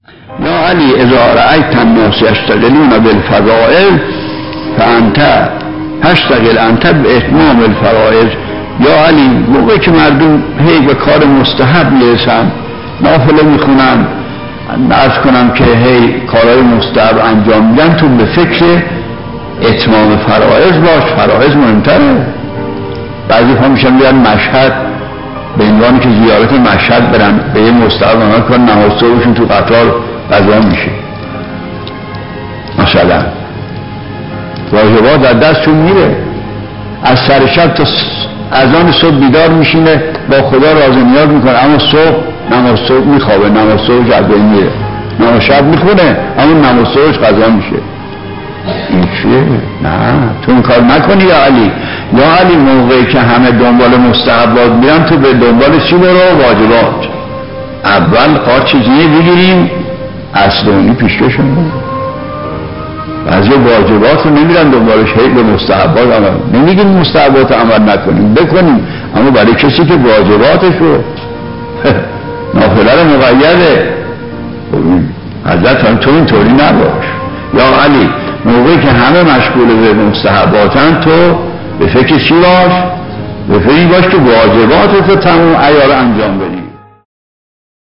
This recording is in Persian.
یا علی اذا رأیت الناس یشتغلون بالفضائل فانت تشتغل انت باتمام الفرائض. یا علی موقعی که مردم هی به کار مستحب میرسن، نافله میخونن، عرض کنم که هی کارهای مستحب انجام میدن، تو به فکر اتمام فرائض باش. فرائض مهمتره. بعضی ها میشن بیان مشهد به عنوانی که زیارت مشهد برن، به یه مستحب آنها کن نماز صبحشون تو قطار قضا میشه مثلا، واجبات در دستشون میره. از سر شب تا اذان صبح بیدار میشینه، با خدا راز و نیاز میکنه، اما صبح نماز صبح میخوابه، نماز صبحش از بین میره. نماز شب میخونه اما نماز صبحش قضا میشه. این چیه؟ نه تو این کار نکنی یا علی. یا علی موقعی که همه دنبال مستحبات میرن، تو به دنبال چی برو؟ واجبات. اول کار چیزی بگیریم اصلونی پیشکشون بود. بعضی واجبات رو نمیرن دنبالش، هی به مستحبات عمل. نمیگیم مستحبات عمل نکنیم، بکنیم، اما برای کسی که واجباتش رو نافله رو مقیده. حضرت تو اینطوری نباش. یا علی موقعی که همه مشغول به مستحباتن، تو به فکر چی باش؟ به فکر باش که واجباتت رو تمام عیار انجام بدی.